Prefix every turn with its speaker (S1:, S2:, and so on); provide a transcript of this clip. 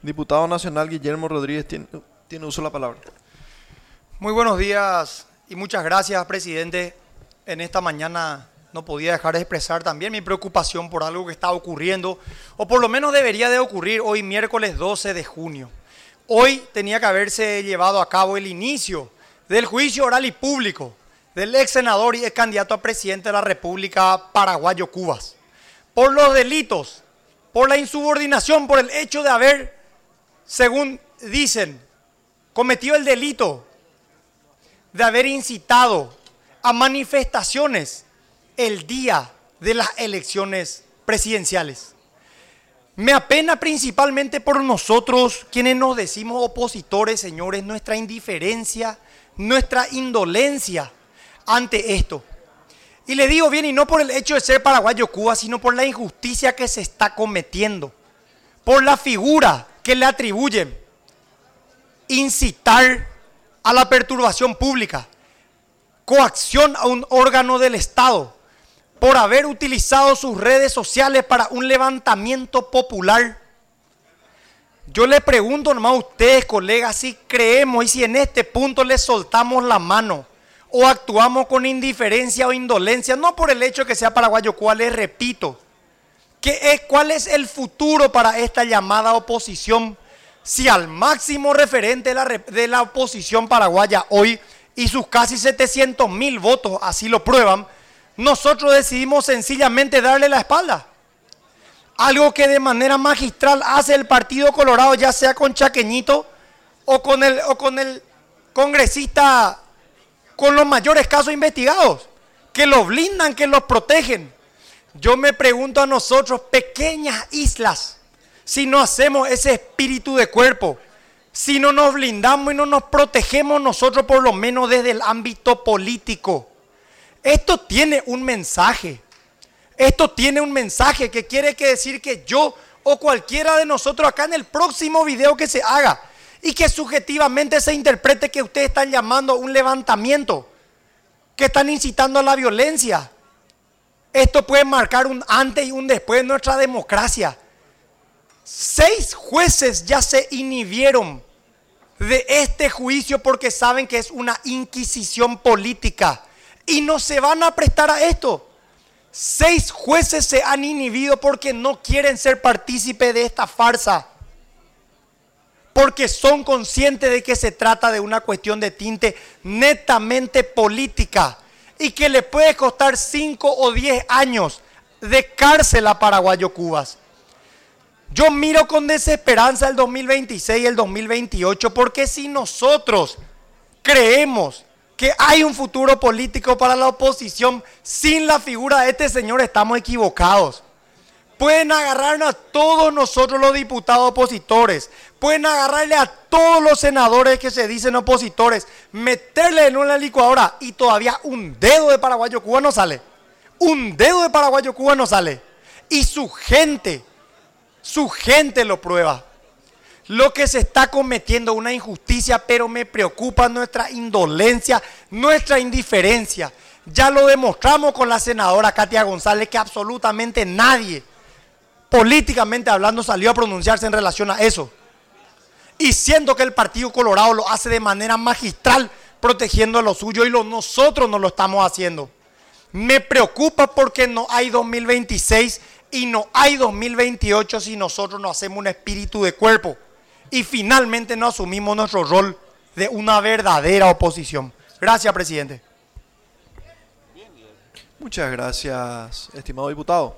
S1: Diputado Nacional Guillermo Rodríguez tiene uso de la palabra.
S2: Muy buenos días y muchas gracias, presidente. En esta mañana no podía dejar de expresar también mi preocupación por algo que está ocurriendo, o por lo menos debería de ocurrir hoy miércoles 12 de junio. Hoy tenía que haberse llevado a cabo el inicio del juicio oral y público del ex senador y ex candidato a presidente de la República Paraguayo Cubas, por los delitos, por la insubordinación, por el hecho de haber, según dicen, cometido el delito de haber incitado a manifestaciones el día de las elecciones presidenciales. Me apena principalmente por nosotros, quienes nos decimos opositores, señores, nuestra indiferencia, nuestra indolencia ante esto. Y le digo bien, y no por el hecho de ser paraguayo Cuba, sino por la injusticia que se está cometiendo, por la figura que le atribuyen, incitar a la perturbación pública, coacción a un órgano del Estado, por haber utilizado sus redes sociales para un levantamiento popular. Yo le pregunto nomás a ustedes, colegas, si creemos y si en este punto les soltamos la mano o actuamos con indiferencia o indolencia, no por el hecho de que sea paraguayo, cual les repito, ¿cuál es el futuro para esta llamada oposición? Si al máximo referente de la oposición paraguaya hoy y sus casi 700.000 votos así lo prueban, nosotros decidimos sencillamente darle la espalda. Algo que de manera magistral hace el Partido Colorado, ya sea con Chaqueñito o con el congresista con los mayores casos investigados, que los blindan, que los protegen. Yo me pregunto a nosotros, pequeñas islas, si no hacemos ese espíritu de cuerpo, si no nos blindamos y no nos protegemos nosotros por lo menos desde el ámbito político. Esto tiene un mensaje. Esto tiene un mensaje que quiere decir que yo o cualquiera de nosotros acá en el próximo video que se haga y que subjetivamente se interprete que ustedes están llamando a un levantamiento, que están incitando a la violencia. Esto puede marcar un antes y un después de nuestra democracia. 6 jueces ya se inhibieron de este juicio porque saben que es una inquisición política y no se van a prestar a esto. 6 jueces se han inhibido porque no quieren ser partícipe de esta farsa, porque son conscientes de que se trata de una cuestión de tinte netamente política y que le puede costar 5 o 10 años de cárcel a Paraguayo Cubas. Yo miro con desesperanza el 2026 y el 2028, porque si nosotros creemos que hay un futuro político para la oposición sin la figura de este señor, estamos equivocados. Pueden agarrarnos a todos nosotros los diputados opositores, pueden agarrarle a todos los senadores que se dicen opositores, meterle en una licuadora y todavía un dedo de Paraguayo Cuba no sale. Un dedo de Paraguayo Cuba no sale. Y su gente lo prueba. Lo que se está cometiendo es una injusticia, pero me preocupa nuestra indolencia, nuestra indiferencia. Ya lo demostramos con la senadora Katia González, que absolutamente nadie, políticamente hablando, salió a pronunciarse en relación a eso. Y siendo que el Partido Colorado lo hace de manera magistral, protegiendo lo suyo, y nosotros no lo estamos haciendo. Me preocupa porque no hay 2026 y no hay 2028 si nosotros no hacemos un espíritu de cuerpo y finalmente no asumimos nuestro rol de una verdadera oposición. Gracias, presidente.
S1: Muchas gracias, estimado diputado.